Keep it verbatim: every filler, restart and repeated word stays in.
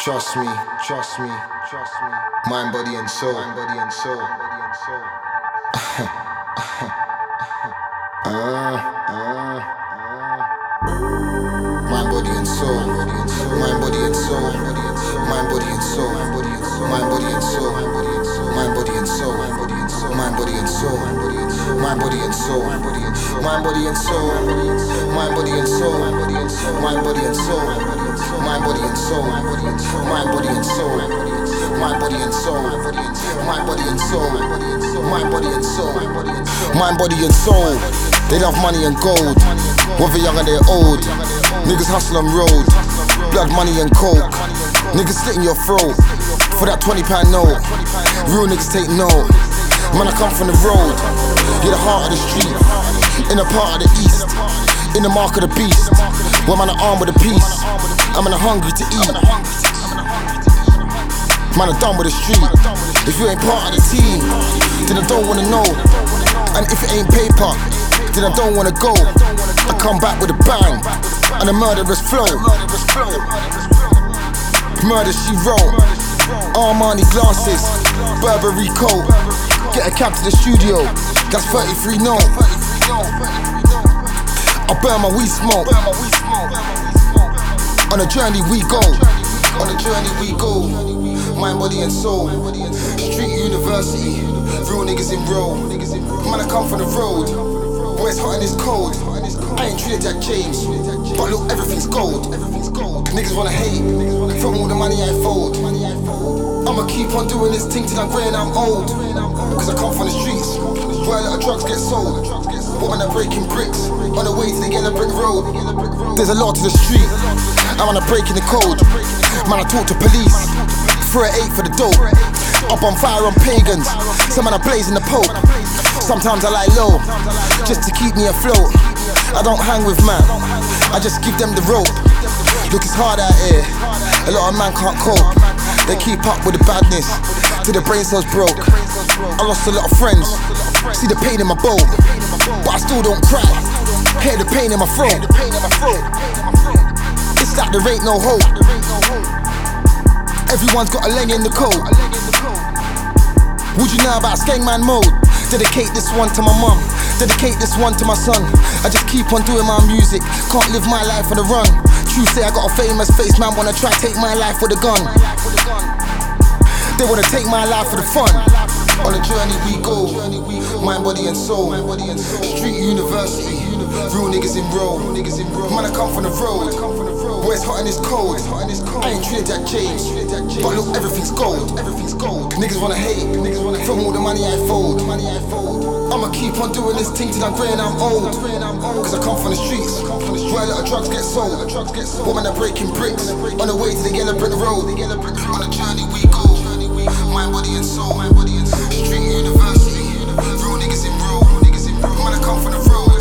Trust me, trust me, trust me. Mind, body, and soul. Mind, body, and soul. uh, uh, mind, body, and soul. Mind, body, and soul. Mind, body, and soul. Mind, body, and soul. Mind, body, and soul. Mind, body, and soul. Mind, body, and soul. Mind, body, and soul. Mind, body, and soul. Mind, body, and soul. Mind, body, and soul. Mind, body, and soul. Mind, body, and soul. Mind, body, and soul. Mind, body, and soul. Mind, body, and soul. They love money and gold, whether young or they're old. Niggas hustle on road, blood, money and coke. Niggas slitting your throat for that twenty pound note. Real niggas take note. Man, I come from the road, you're the heart of the street, in the part of the east, in the mark of the beast. Where man are armed with a piece, I'm in a hungry to eat. Man, I'm done with the street. If you ain't part of the team, then I don't wanna know. And if it ain't paper, then I don't wanna go. I come back with a bang and a murderous flow. Murder she wrote, Armani glasses, Burberry coat. Get a cab to the studio, that's thirty-three no. I burn my weed smoke. On a journey we go, on a journey we go. Mind, body and soul. Street university, real niggas in row. Man, I come from the road, where it's hot and it's cold. I ain't Trinidad James, but look, everything's gold. Niggas wanna hate, from all the money I fold. I'ma keep on doing this thing till I'm grey and I'm old. Cause I come from the streets, where a lot of drugs get sold. Women are breaking bricks, on the way to the yellow brick road. There's a lot to the street, I'm on a break in the code. Man, I talk to police, throw an eight for the dope. Up on fire on pagans, some man are blazing the pope. Sometimes I lie low, just to keep me afloat. I don't hang with man, I just give them the rope. Look, it's hard out here, a lot of man can't cope. They keep up with the badness, till the brain cells broke. I lost a lot of friends, see the pain in my boat, but I still don't cry, hear the pain in my throat. It's like there ain't no hope. Everyone's got a leg in the coat. Would you know about Skangman mode? Dedicate this one to my mum, dedicate this one to my son. I just keep on doing my music, can't live my life on the run. True say I got a famous face, man wanna try take my life with a gun. They wanna take my life for the fun. On a journey we go, mind, body and soul. Street university, real niggas in row. Man, I come from the road, where it's hot and it's cold. I ain't Trinidad James, but look, everything's gold. Niggas wanna hate, from all the money I fold. I'ma keep on doing this thing till I'm grey and I'm old. Cause I come from the streets, where a lot of drugs get sold. Women are breaking bricks, on the way to the yellow brick road. On a journey we go, mind, body and soul. Street university, real niggas in row. Man, I come from the road.